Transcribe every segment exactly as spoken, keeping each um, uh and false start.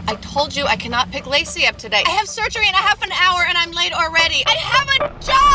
I told you I cannot pick Lacey up today. I have surgery in a half an hour and I'm late already. I have a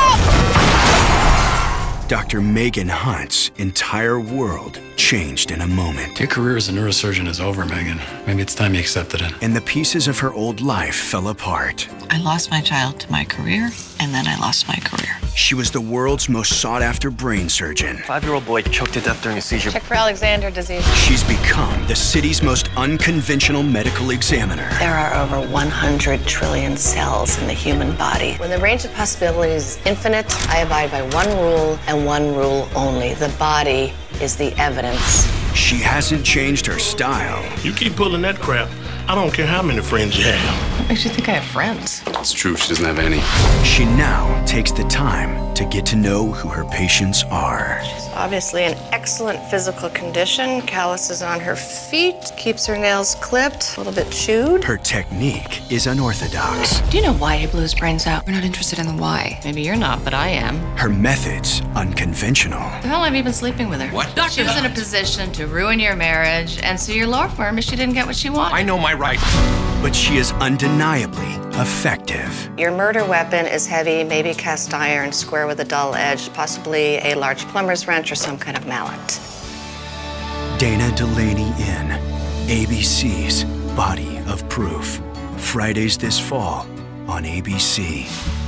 job! Doctor Megan Hunt's entire world changed in a moment. Your career as a neurosurgeon is over, Megan. Maybe it's time you accepted it. And the pieces of her old life fell apart. I lost my child to my career, and then I lost my career. She was the world's most sought-after brain surgeon. Five-year-old boy choked to death during a seizure. Check for Alexander disease. She's become the city's most unconventional medical examiner. There are over one hundred trillion cells in the human body. When the range of possibilities is infinite, I abide by one rule and one rule only. The body is the evidence. She hasn't changed her style. You keep pulling that crap, I don't care how many friends you have. What makes you think I have friends? It's true, she doesn't have any. She now takes the time to get to know who her patients are. She's obviously in excellent physical condition. Calluses on her feet, keeps her nails clipped, a little bit chewed. Her technique is unorthodox. Do you know why he blew his brains out? We're not interested in the why. Maybe you're not, but I am. Her methods unconventional. How long have you been sleeping with her? What? She was in a position to ruin your marriage and sue your law firm if she didn't get what she wanted. I know my rights. But she is undeniably effective. Your murder weapon is heavy, maybe cast iron, square with a dull edge, possibly a large plumber's wrench or some kind of mallet. Dana Delaney in A B C's Body of Proof. Fridays this fall on A B C.